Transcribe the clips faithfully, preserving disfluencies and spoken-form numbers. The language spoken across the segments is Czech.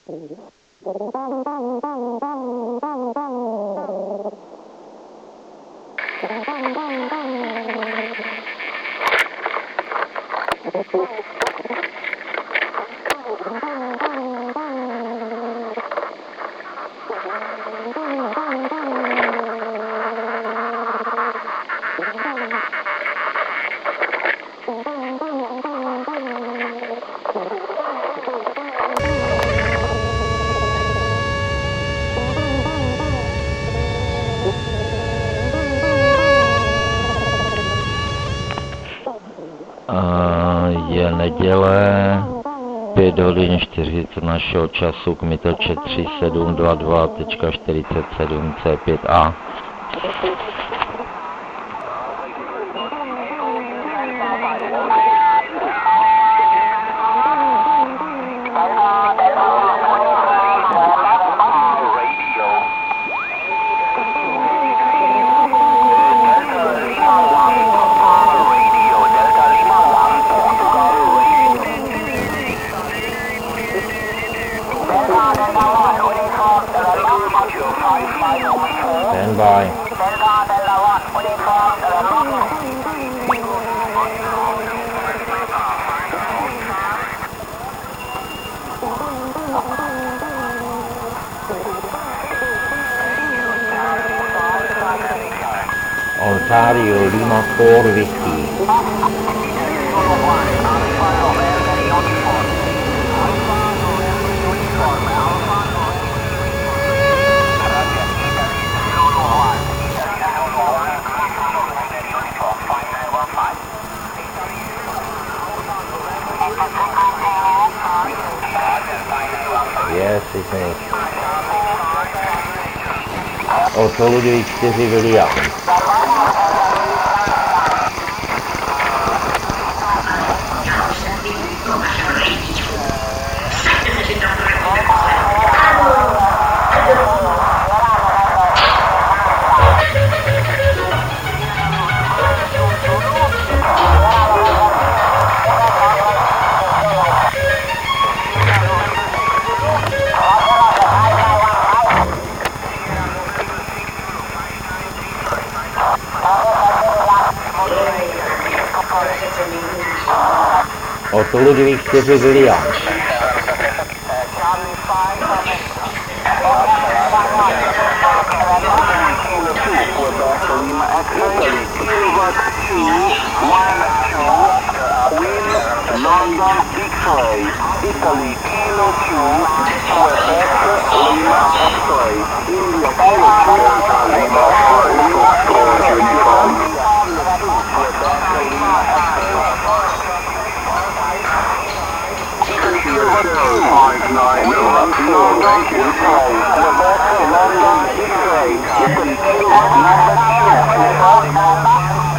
Je neděle, pět hodin čtyřicet našeho času, kmitočet tři sedm dva dva čtyřicet sedm C pět A. Stand by. Ontario Lima four Whiskey. Yes, it is. Otto Ludvík čtyři William. Otto Ludvík čtyři William. London X-ray, Italy Kilo two, Quebec Lima X-ray, India Kilo two, Lima four uniform. five nine one four, thank you. Quebec London X-ray, Italy Kilo two.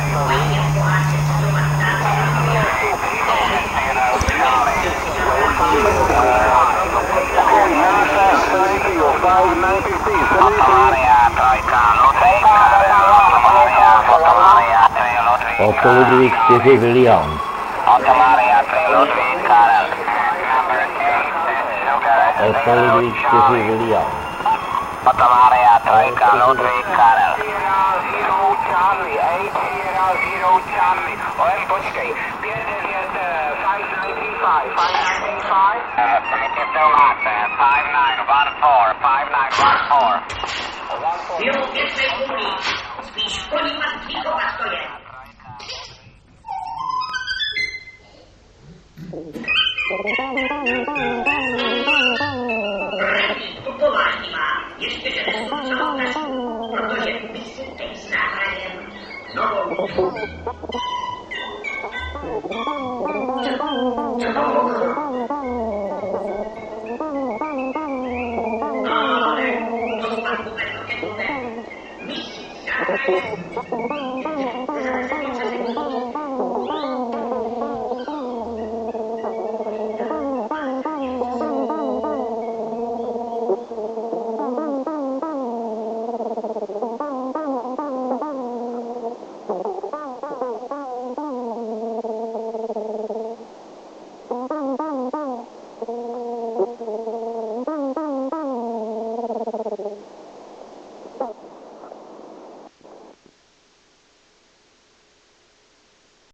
Otto Ludvík čtyři William. Otto Ludvík čtyři William. Bylo pěkné kůlí, spíš ponímat výchova stoje. Kupování má, ještě že nesmůžou kasu, protože myslíte s náhradem novou hudbu. Thank you. Thank you.